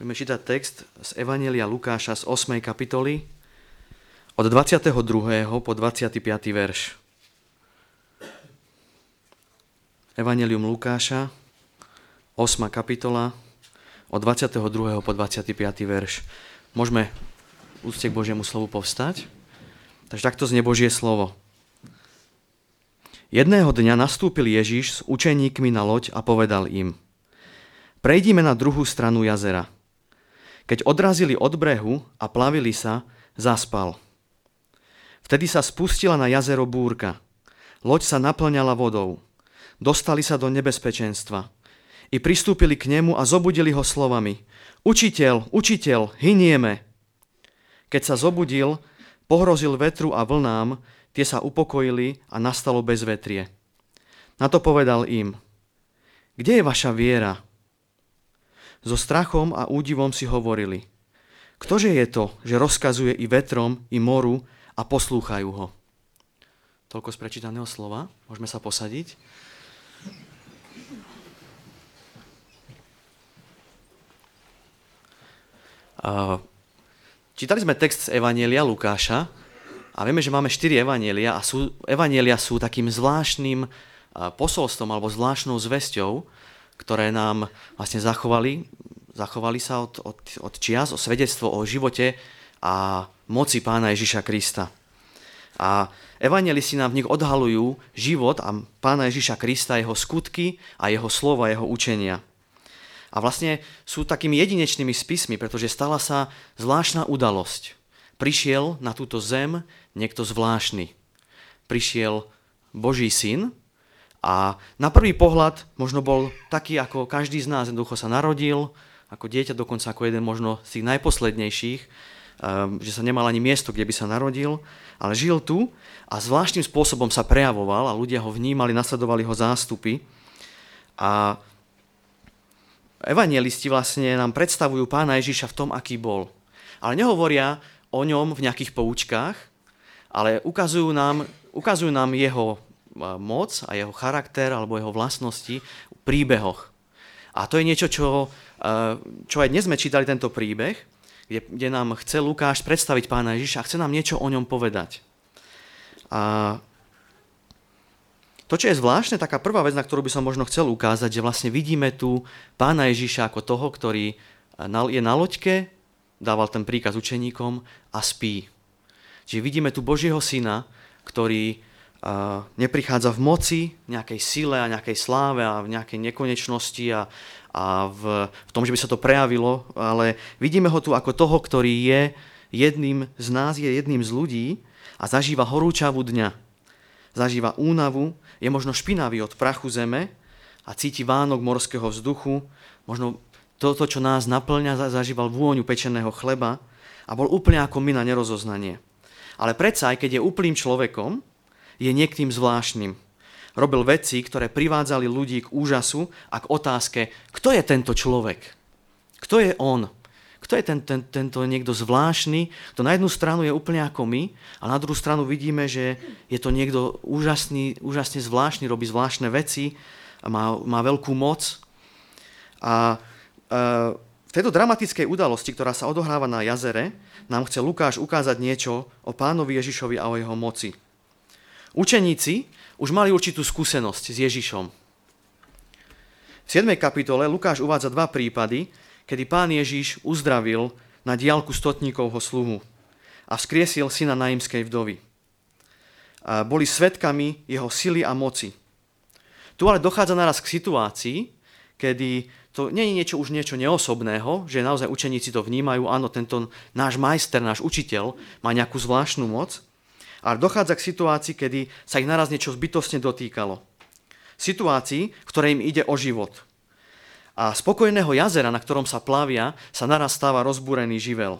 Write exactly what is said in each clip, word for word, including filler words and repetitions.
Budeme čítať text z Evanjelia Lukáša z ôsmej kapitoly od dvadsiateho druhého po dvadsiaty piaty verš. Evanjelium Lukáša, ôsma kapitola, od dvadsiateho druhého po dvadsiaty piaty verš. Môžeme v úcte k Božiemu slovu povstať? Takže takto znie Božie slovo. Jedného dňa nastúpil Ježiš s učeníkmi na loď a povedal im: Prejdime na druhú stranu jazera. Keď odrazili od brehu a plavili sa, zaspal. Vtedy sa spustila na jazero búrka. Loď sa naplňala vodou. Dostali sa do nebezpečenstva. I pristúpili k nemu a zobudili ho slovami: Učiteľ, učiteľ, hynieme. Keď sa zobudil, pohrozil vetru a vlnám, tie sa upokojili a nastalo bezvetrie. Na to povedal im: Kde je vaša viera? So strachom a údivom si hovorili: Ktože je to, že rozkazuje i vetrom, i moru a poslúchajú ho? Toľko z prečítaného slova. Môžeme sa posadiť. Čítali sme text z Evanjelia Lukáša a vieme, že máme štyri evanjelia a sú, evanjelia sú takým zvláštnym posolstvom alebo zvláštnou zvesťou, ktoré nám vlastne zachovali, zachovali sa od, od, od čias, o svedectvo o živote a moci Pána Ježiša Krista. A evanjelisti nám v nich odhalujú život a Pána Ježiša Krista, jeho skutky a jeho slova, jeho učenia. A vlastne sú takými jedinečnými spismi, pretože stala sa zvláštna udalosť. Prišiel na túto zem niekto zvláštny. Prišiel Boží syn a na prvý pohľad možno bol taký, ako každý z nás, jednoducho sa narodil, ako dieťa, dokonca ako jeden možno z tých najposlednejších, že sa nemal ani miesto, kde by sa narodil, ale žil tu a zvláštnym spôsobom sa prejavoval a ľudia ho vnímali, nasledovali ho zástupy. A evanjelisti vlastne nám predstavujú Pána Ježiša v tom, aký bol. Ale nehovoria o ňom v nejakých poučkách, ale ukazujú nám, ukazujú nám jeho moc a jeho charakter alebo jeho vlastnosti v príbehoch. A to je niečo, čo, čo aj dnes sme čítali tento príbeh, kde, kde nám chce Lukáš predstaviť Pána Ježiša a chce nám niečo o ňom povedať. A to, čo je zvláštne, taká prvá vec, na ktorú by som možno chcel ukázať, že vlastne vidíme tu Pána Ježiša ako toho, ktorý je na loďke, dával ten príkaz učeníkom a spí. Čiže vidíme tu Božieho syna, ktorý uh, neprichádza v moci, v nejakej sile a nejakej sláve a v nejakej nekonečnosti a, a v, v tom, že by sa to prejavilo, ale vidíme ho tu ako toho, ktorý je jedným z nás, je jedným z ľudí a zažíva horúčavú dňa. Zažíva únavu, je možno špinavý od prachu zeme a cíti vánok morského vzduchu, možno toto, čo nás naplňa, zažíval vôňu pečeného chleba a bol úplne ako my na nerozoznanie. Ale predsa, aj keď je úplným človekom, je niekým zvláštnym. Robil veci, ktoré privádzali ľudí k úžasu a k otázke, kto je tento človek? Kto je on? Kto je ten, ten, tento niekto zvláštny, kto na jednu stranu je úplne ako my a na druhú stranu vidíme, že je to niekto úžasný, úžasne zvláštny, robí zvláštne veci, má, má veľkú moc. A e, v tejto dramatickej udalosti, ktorá sa odohráva na jazere, nám chce Lukáš ukázať niečo o Pánovi Ježišovi a o jeho moci. Učeníci už mali určitú skúsenosť s Ježišom. V siedmej kapitole Lukáš uvádza dva prípady, kedy Pán Ježiš uzdravil na diaľku stotníkovho sluhu a vzkriesil syna naimskej vdovy. A boli svedkami jeho sily a moci. Tu ale dochádza naraz k situácii, kedy to nie je niečo už niečo neosobného, že naozaj učeníci to vnímajú, áno, tento náš majster, náš učiteľ má nejakú zvláštnu moc, ale dochádza k situácii, kedy sa ich naraz niečo zbytostne dotýkalo. Situácii, v ktorej im ide o život. A z pokojného jazera, na ktorom sa plavia, sa naraz stáva rozbúrený živel.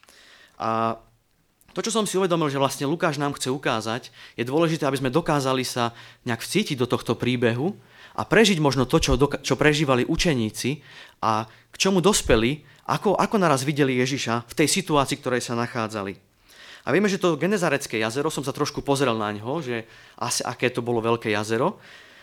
A to, čo som si uvedomil, že vlastne Lukáš nám chce ukázať, je dôležité, aby sme dokázali sa nejak vcítiť do tohto príbehu a prežiť možno to, čo, čo prežívali učeníci a k čomu dospeli, ako, ako naraz videli Ježiša v tej situácii, v ktorej sa nachádzali. A vieme, že to Genezarecké jazero, som sa trošku pozrel na ňo, že asi aké to bolo veľké jazero,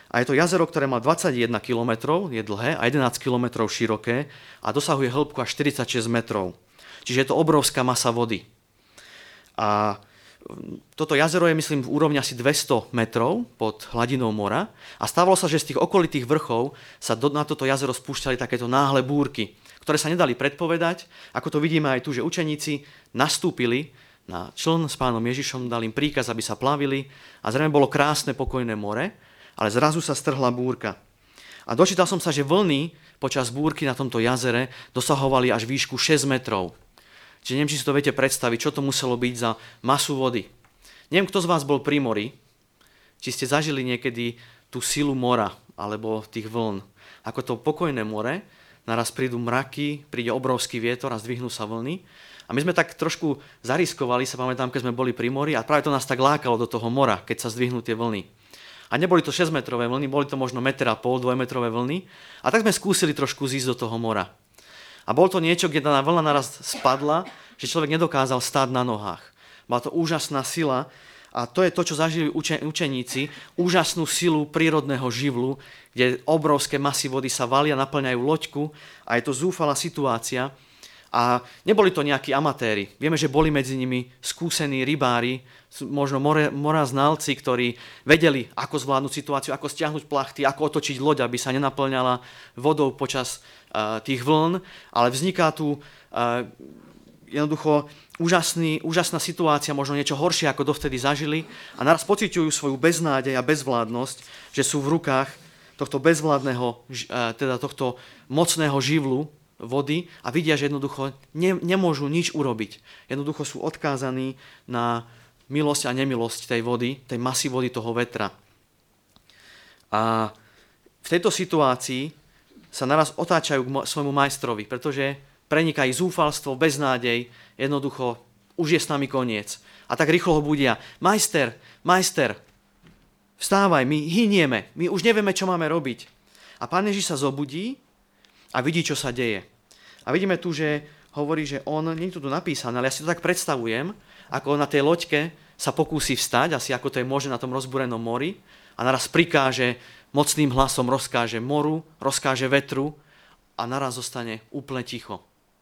A je to jazero, ktoré má dvadsaťjeden kilometrov, je dlhé, a jedenásť kilometrov široké a dosahuje hĺbku až štyridsaťšesť metrov. Čiže je to obrovská masa vody. A toto jazero je, myslím, v úrovni asi dvesto metrov pod hladinou mora a stávalo sa, že z tých okolitých vrchov sa do, na toto jazero spúšťali takéto náhle búrky, ktoré sa nedali predpovedať. Ako to vidíme aj tu, že učeníci nastúpili na čln s pánom Ježišom, dali im príkaz, aby sa plavili a zrejme bolo krásne, pokojné more, ale zrazu sa strhla búrka. A dočítal som sa, že vlny počas búrky na tomto jazere dosahovali až výšku šesť metrov. Čiže neviem, či si to viete predstaviť, čo to muselo byť za masu vody. Neviem, kto z vás bol pri mori, či ste zažili niekedy tú silu mora alebo tých vln. Ako to pokojné more, naraz prídu mraky, príde obrovský vietor a zdvihnú sa vlny. A my sme tak trošku zariskovali, sa pamätám, keď sme boli pri mori a práve to nás tak lákalo do toho mora, keď sa zdvihnú tie vlny. A neboli to šesťmetrové vlny, boli to možno meter a pol, dvojmetrové vlny. A tak sme skúsili trošku zísť do toho mora. A bolo to niečo, kde tá vlna naraz spadla, že človek nedokázal stáť na nohách. Bola to úžasná sila a to je to, čo zažili učeníci, úžasnú silu prírodného živlu, kde obrovské masy vody sa valia, naplňajú loďku a je to zúfalá situácia. A neboli to nejakí amatéri. Vieme, že boli medzi nimi skúsení rybári, možno more, moraznalci, ktorí vedeli, ako zvládnuť situáciu, ako stiahnuť plachty, ako otočiť loď, aby sa nenaplňala vodou počas uh, tých vln, ale vzniká tu uh, jednoducho úžasný, úžasná situácia, možno niečo horšie, ako dovtedy zažili a naraz pociťujú svoju beznádej a bezvládnosť, že sú v rukách tohto bezvládneho, uh, teda tohto mocného živlu vody a vidia, že jednoducho ne, nemôžu nič urobiť. Jednoducho sú odkázaní na milosť a nemilosť tej vody, tej masy vody, toho vetra. A v tejto situácii sa naraz otáčajú k svojmu majstrovi, pretože preniká ich zúfalstvo, beznádej, jednoducho už je s nami koniec. A tak rýchlo ho budia. Majster, majster, vstávaj, my hynieme, my už nevieme, čo máme robiť. A Pán Ježiš sa zobudí a vidí, čo sa deje. A vidíme tu, že hovorí, že on, nie je to tu napísané, ale ja si to tak predstavujem, ako na tej loďke sa pokúsi vstať, asi ako to je možné na tom rozbúrenom mori, a naraz prikáže, mocným hlasom rozkáže moru, rozkáže vetru a naraz zostane úplne ticho.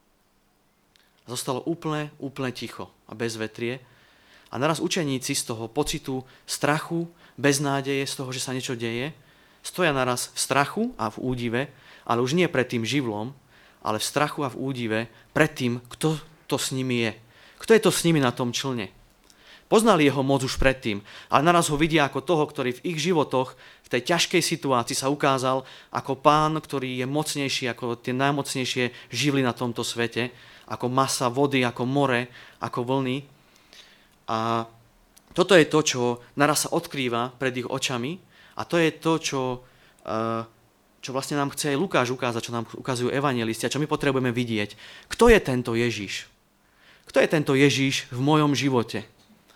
Zostalo úplne, úplne ticho a bez vetrie. A naraz učeníci z toho pocitu strachu, beznádeje, z toho, že sa niečo deje, stoja naraz v strachu a v údive, ale už nie pred tým živlom, ale v strachu a v údive pred tým, kto to s nimi je. Kto je to s nimi na tom člne. Poznali jeho moc už predtým, ale naraz ho vidia ako toho, ktorý v ich životoch, v tej ťažkej situácii sa ukázal ako pán, ktorý je mocnejší ako tie najmocnejšie živly na tomto svete, ako masa vody, ako more, ako vlny. A toto je to, čo naraz sa odkrýva pred ich očami a to je to, čo... Uh, čo vlastne nám chce aj Lukáš ukázať, čo nám ukazujú evanjelisti a čo my potrebujeme vidieť. Kto je tento Ježiš? Kto je tento Ježiš v mojom živote?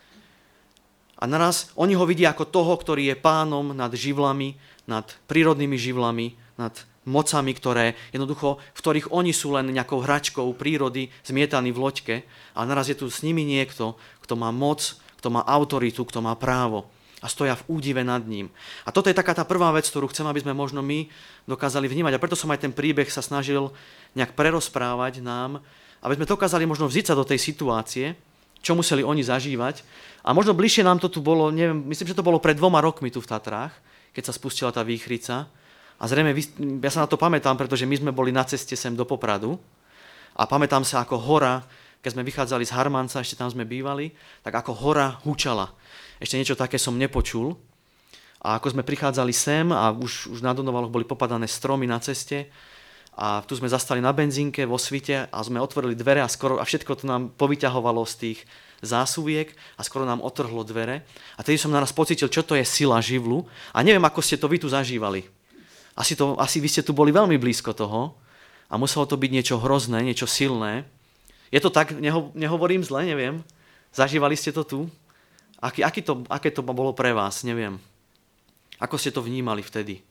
A naraz oni ho vidia ako toho, ktorý je pánom nad živlami, nad prírodnými živlami, nad mocami, ktoré jednoducho, v ktorých oni sú len nejakou hračkou prírody, zmietaní v loďke. A naraz je tu s nimi niekto, kto má moc, kto má autoritu, kto má právo. A stoja v údive nad ním. A toto je taká tá prvá vec, ktorú chcem, aby sme možno my dokázali vnímať. A preto som aj ten príbeh sa snažil nejak prerozprávať nám, aby sme dokázali možno vziť sa do tej situácie, čo museli oni zažívať. A možno bližšie nám to tu bolo, neviem, myslím, že to bolo pred dvoma rokmi tu v Tatrách, keď sa spustila tá výchrica. A zrejme, ja sa na to pamätám, pretože my sme boli na ceste sem do Popradu. A pamätám sa, ako hora, keď sme vychádzali z Harmanca, ešte tam sme bývali, tak ako hora hučala. Ešte niečo také som nepočul. A ako sme prichádzali sem a už, už na Donovaloch boli popadané stromy na ceste a tu sme zastali na benzínke vo Svite a sme otvorili dvere a, skoro, a všetko to nám povyťahovalo z tých zásuviek a skoro nám otrhlo dvere. A tedy som naraz pocítil, čo to je sila živlu. A neviem, ako ste to vy tu zažívali. Asi, to, asi vy ste tu boli veľmi blízko toho a muselo to byť niečo hrozné, niečo silné. Je to tak, neho, nehovorím zle, neviem. Zažívali ste to tu? Aký, aký to, aké to bolo pre vás, neviem. Ako ste to vnímali vtedy?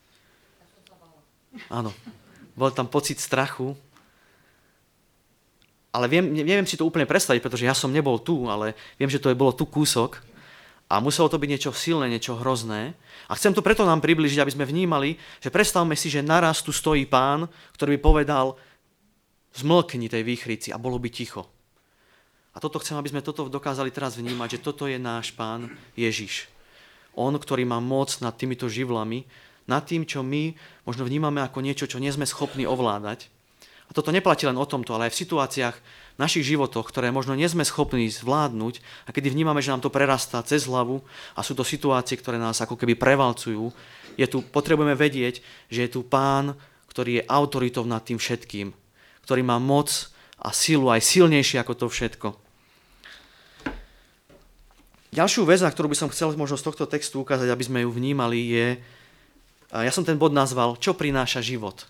Áno, bol tam pocit strachu. Ale viem, neviem si to úplne predstaviť, pretože ja som nebol tu, ale viem, že to je bolo tu kúsok. A muselo to byť niečo silné, niečo hrozné. A chcem to preto nám približiť, aby sme vnímali, že predstavme si, že naraz tu stojí pán, ktorý by povedal, zmlkni tej výchrici a bolo by ticho. A toto chcem, aby sme toto dokázali teraz vnímať, že toto je náš pán Ježiš. On, ktorý má moc nad týmito živlami, nad tým, čo my možno vnímame ako niečo, čo nie sme schopní ovládať. A toto neplatí len o tomto, ale aj v situáciách v našich životoch, ktoré možno nie sme schopní zvládnuť a kedy vnímame, že nám to prerastá cez hlavu a sú to situácie, ktoré nás ako keby prevalcujú, je tu, potrebujeme vedieť, že je tu pán, ktorý je autoritou nad tým všetkým, ktorý má moc a silu aj silnejšie ako to všetko. Ďalšiu vec, na ktorú by som chcel možno z tohto textu ukázať, aby sme ju vnímali, je, ja som ten bod nazval, čo prináša život.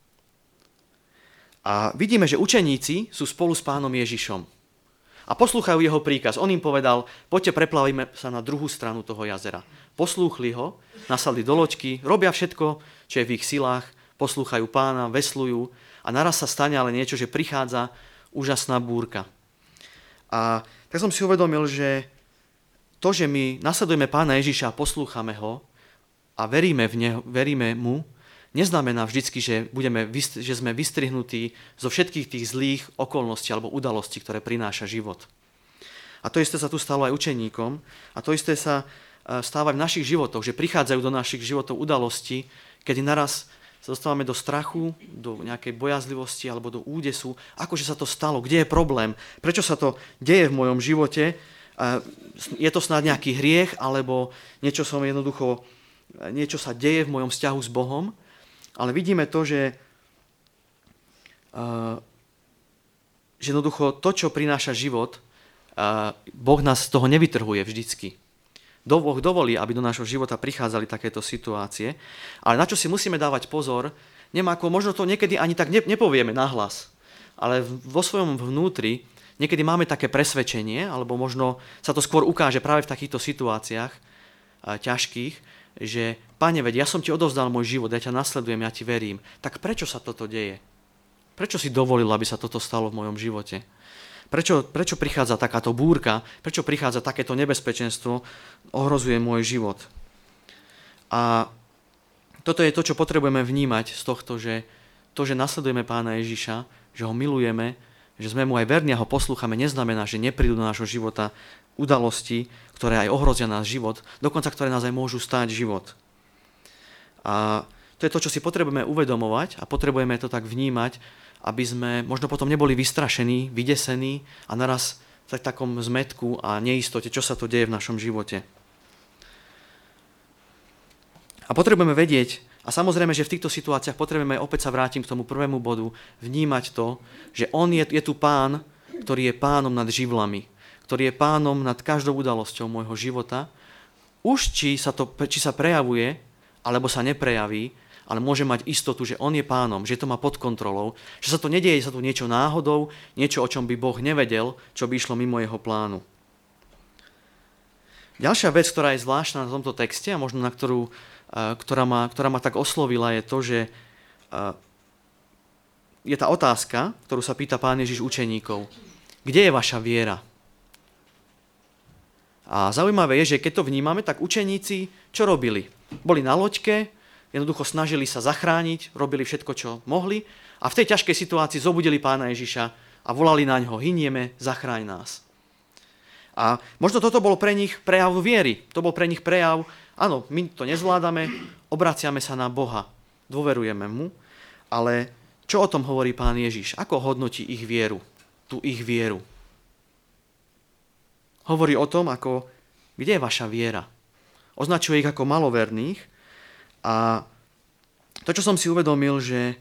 A vidíme, že učeníci sú spolu s pánom Ježišom a poslúchajú jeho príkaz. On im povedal, poďte preplavíme sa na druhú stranu toho jazera. Poslúchli ho, nasadli do loďky, robia všetko, čo je v ich silách, poslúchajú pána, veslujú a naraz sa stane ale niečo, že prichádza úžasná búrka. A tak som si uvedomil, že to, že my nasledujeme pána Ježiša a poslúchame ho a veríme, v neho, veríme mu, neznamená vždycky, že, budeme, že sme vystrihnutí zo všetkých tých zlých okolností alebo udalostí, ktoré prináša život. A to isté sa tu stalo aj učeníkom a to isté sa stáva v našich životoch, že prichádzajú do našich životov udalosti, kedy naraz sa dostávame do strachu, do nejakej bojazlivosti alebo do údesu. Akože sa to stalo? Kde je problém? Prečo sa to deje v mojom živote? Je to snáď nejaký hriech alebo niečo som jednoducho, niečo sa deje v mojom vzťahu s Bohom? Ale vidíme to, že, uh, že jednoducho to, čo prináša život, uh, Boh nás z toho nevytrhuje vždycky. Boh dovolí, aby do nášho života prichádzali takéto situácie, ale na čo si musíme dávať pozor, nemá ako, možno to niekedy ani tak ne, nepovieme nahlas, ale vo svojom vnútri niekedy máme také presvedčenie, alebo možno sa to skôr ukáže práve v takýchto situáciách uh, ťažkých, že Pane, veď ja som ti odovzdal môj život, ja ťa nasledujem, ja ti verím. Tak prečo sa toto deje? Prečo si dovolil, aby sa toto stalo v mojom živote? Prečo, prečo prichádza takáto búrka? Prečo prichádza takéto nebezpečenstvo? Ohrozuje môj život. A toto je to, čo potrebujeme vnímať z tohto, že to, že nasledujeme pána Ježiša, že ho milujeme, že sme mu aj verní a ho poslúchame, neznamená, že neprídu do nášho života udalosti, ktoré aj ohrozia náš život, dokonca ktoré nás aj môžu stáť život. A to je to, čo si potrebujeme uvedomovať a potrebujeme to tak vnímať, aby sme možno potom neboli vystrašení, vydesení a naraz v takom zmätku a neistote, čo sa to deje v našom živote. A potrebujeme vedieť, a samozrejme, že v týchto situáciách potrebujeme, opäť sa vrátim k tomu prvému bodu, vnímať to, že on je, je tu pán, ktorý je pánom nad živlami, ktorý je pánom nad každou udalosťou môjho života, už či sa, to, či sa prejavuje, alebo sa neprejaví, ale môže mať istotu, že on je pánom, že to má pod kontrolou, že sa to nedieje sa tu niečo náhodou, niečo, o čom by Boh nevedel, čo by išlo mimo jeho plánu. Ďalšia vec, ktorá je zvláštna na tomto texte a možno na ktorú, ktorá ma, ktorá ma tak oslovila, je to, že je tá otázka, ktorú sa pýta pán Ježiš učeníkov. Kde je vaša viera? A zaujímavé je, že keď to vnímame, tak učeníci čo robili? Boli na loďke, jednoducho snažili sa zachrániť, robili všetko, čo mohli a v tej ťažkej situácii zobudili pána Ježiša a volali na ňo, hynieme, zachráň nás. A možno toto bolo pre nich prejav viery, to bol pre nich prejav, áno, my to nezvládame, obraciame sa na Boha, dôverujeme mu, ale čo o tom hovorí pán Ježiš? Ako hodnotí ich vieru, tú ich vieru? Hovorí o tom, ako, kde je vaša viera? Označuje ich ako maloverných a to, čo som si uvedomil, že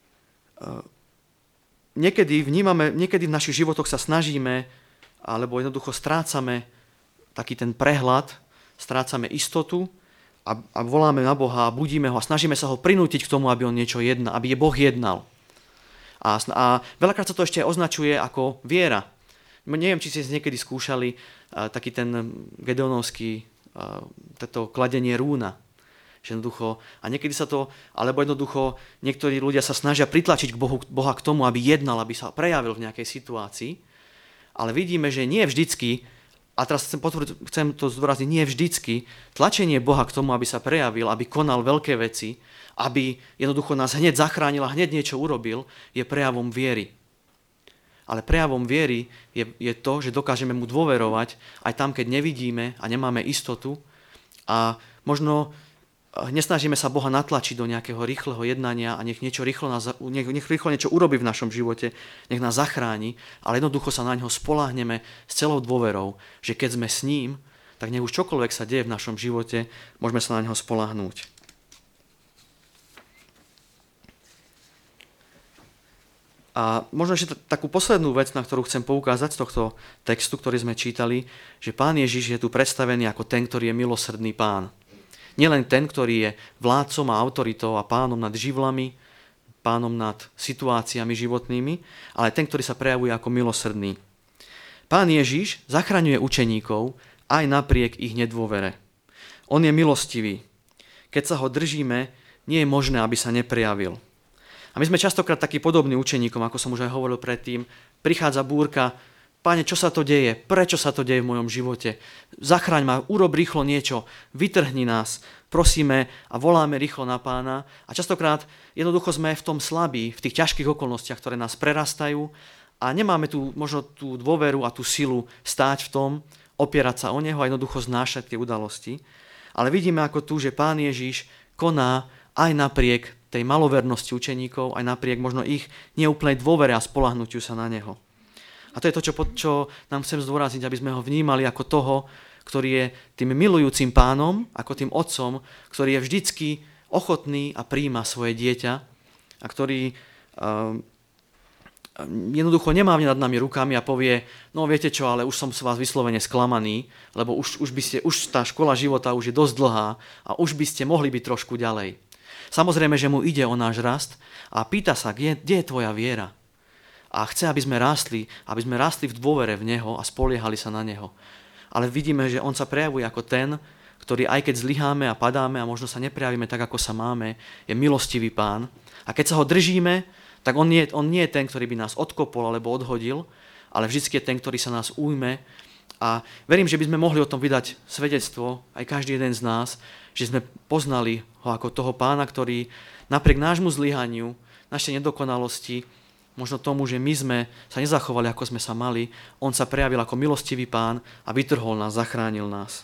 niekedy vnímame, niekedy v našich životoch sa snažíme alebo jednoducho strácame taký ten prehľad, strácame istotu a, a voláme na Boha a budíme ho a snažíme sa ho prinútiť k tomu, aby on niečo jednal, aby je Boh jednal. A, a veľakrát sa to ešte označuje ako viera. Neviem, či ste niekedy skúšali uh, taký ten gedeonovský uh, toto kladenie rúna. Jednoducho, a niekedy sa to, alebo jednoducho niektorí ľudia sa snažia pritlačiť k Bohu, Boha k tomu, aby jednal, aby sa prejavil v nejakej situácii. Ale vidíme, že nie vždycky a teraz chcem, potvrd, chcem to zdôrazniť, nie vždycky, tlačenie Boha k tomu, aby sa prejavil, aby konal veľké veci, aby jednoducho nás hneď zachránil a hneď niečo urobil, je prejavom viery. Ale prejavom viery je, je to, že dokážeme mu dôverovať aj tam, keď nevidíme a nemáme istotu a možno nesnažíme sa Boha natlačiť do nejakého rýchleho jednania a nech niečo rýchlo, nás, nech, nech rýchlo niečo urobí v našom živote, nech nás zachráni, ale jednoducho sa na ňo spoľahneme s celou dôverou, že keď sme s ním, tak nech už čokoľvek sa deje v našom živote, môžeme sa na ňo spoľahnúť. A možno ešte takú poslednú vec, na ktorú chcem poukázať z tohto textu, ktorý sme čítali, že Pán Ježiš je tu predstavený ako ten, ktorý je milosrdný Pán. Nielen ten, ktorý je vládcom a autoritou a pánom nad živlami, pánom nad situáciami životnými, ale ten, ktorý sa prejavuje ako milosrdný. Pán Ježiš zachraňuje učeníkov aj napriek ich nedôvere. On je milostivý. Keď sa ho držíme, nie je možné, aby sa neprejavil. A my sme častokrát takí podobní učeníkom, ako som už aj hovoril predtým. Prichádza búrka, Páne, čo sa to deje? Prečo sa to deje v mojom živote? Zachraň ma, urob rýchlo niečo, vytrhni nás, prosíme a voláme rýchlo na Pána. A častokrát jednoducho sme v tom slabí, v tých ťažkých okolnostiach, ktoré nás prerastajú a nemáme tu možno tú dôveru a tú silu stáť v tom, opierať sa o neho a jednoducho znášať tie udalosti. Ale vidíme ako tu, že Pán Ježiš koná aj napriek tej malovernosti učeníkov, aj napriek možno ich neúplnej dôvere a spoľahnutiu sa na neho. A to je to, čo, čo nám chcem zdôrazniť, aby sme ho vnímali ako toho, ktorý je tým milujúcim pánom, ako tým otcom, ktorý je vždycky ochotný a prijíma svoje dieťa a ktorý uh, jednoducho nemávne nad nami rukami a povie, no viete čo, ale už som s vás vyslovene sklamaný, lebo už, už, by ste, už tá škola života už je dosť dlhá a už by ste mohli byť trošku ďalej. Samozrejme, že mu ide o náš rast a pýta sa, kde, kde je tvoja viera? A chce, aby sme rástli, aby sme rástli v dôvere v Neho a spoliehali sa na Neho. Ale vidíme, že On sa prejavuje ako ten, ktorý aj keď zlyháme a padáme a možno sa neprejavíme tak, ako sa máme, je milostivý Pán. A keď sa ho držíme, tak on nie, on nie je ten, ktorý by nás odkopol alebo odhodil, ale vždy je ten, ktorý sa nás ujme. A verím, že by sme mohli o tom vydať svedectvo, aj každý jeden z nás, že sme poznali ho ako toho Pána, ktorý napriek nášmu zlyhaniu, našej nedokonalosti, možno tomu, že my sme sa nezachovali, ako sme sa mali, on sa prejavil ako milostivý Pán a vytrhol nás, zachránil nás.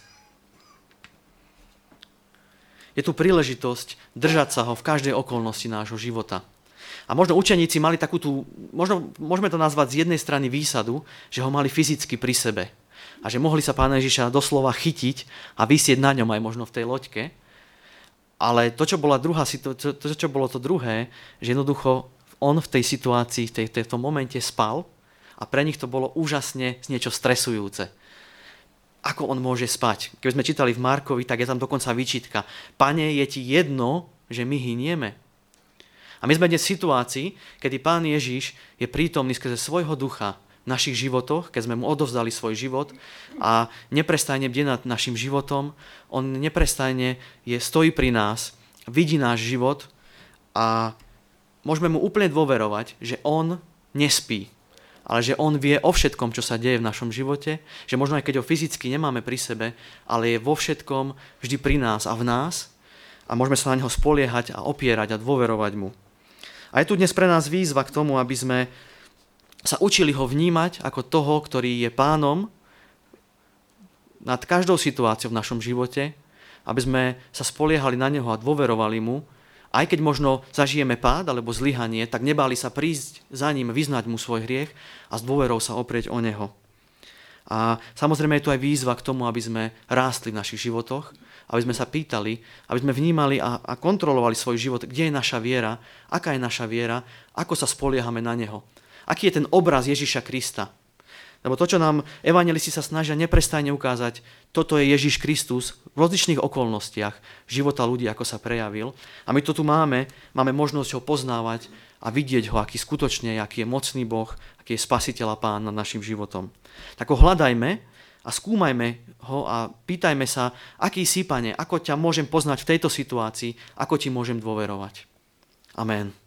Je tu príležitosť držať sa ho v každej okolnosti nášho života. A možno učeníci mali takú tú, možno môžeme to nazvať z jednej strany výsadu, že ho mali fyzicky pri sebe. A že mohli sa Pána Ježiša doslova chytiť a visieť na ňom aj možno v tej loďke. Ale to, čo bola druhá, to, to, čo bolo to druhé, že jednoducho on v tej situácii, v, tej, v tom momente spal a pre nich to bolo úžasne niečo stresujúce. Ako on môže spať? Keby sme čítali v Markovi, tak je tam dokonca výčitka. Pane, je ti jedno, že my hynieme? A my sme dnes v situácii, kedy Pán Ježiš je prítomný skrze svojho ducha v našich životoch, keď sme mu odovzdali svoj život a neprestajne bdie nad našim životom. On neprestajne je, stojí pri nás, vidí náš život a môžeme mu úplne dôverovať, že on nespí, ale že on vie o všetkom, čo sa deje v našom živote, že možno aj keď ho fyzicky nemáme pri sebe, ale je vo všetkom vždy pri nás a v nás a môžeme sa na neho spoliehať a opierať a dôverovať mu. A je tu dnes pre nás výzva k tomu, aby sme sa učili ho vnímať ako toho, ktorý je pánom nad každou situáciou v našom živote, aby sme sa spoliehali na neho a dôverovali mu. Aj keď možno zažijeme pád alebo zlyhanie, tak nebáli sa prísť za ním, vyznať mu svoj hriech a s dôverou sa oprieť o neho. A samozrejme je tu aj výzva k tomu, aby sme rástli v našich životoch, aby sme sa pýtali, aby sme vnímali a, a kontrolovali svoj život, kde je naša viera, aká je naša viera, ako sa spoliehame na neho. Aký je ten obraz Ježiša Krista. Lebo to, čo nám evanjelisti sa snažia neprestajne ukázať, toto je Ježiš Kristus v rozličných okolnostiach života ľudí, ako sa prejavil. A my to tu máme, máme možnosť ho poznávať a vidieť ho, aký skutočne je, aký je mocný Boh, aký je spasiteľ a Pán nad našim životom. Tak ho hľadajme a skúmajme ho a pýtajme sa, aký si, Pane, ako ťa môžem poznať v tejto situácii, ako ti môžem dôverovať. Amen.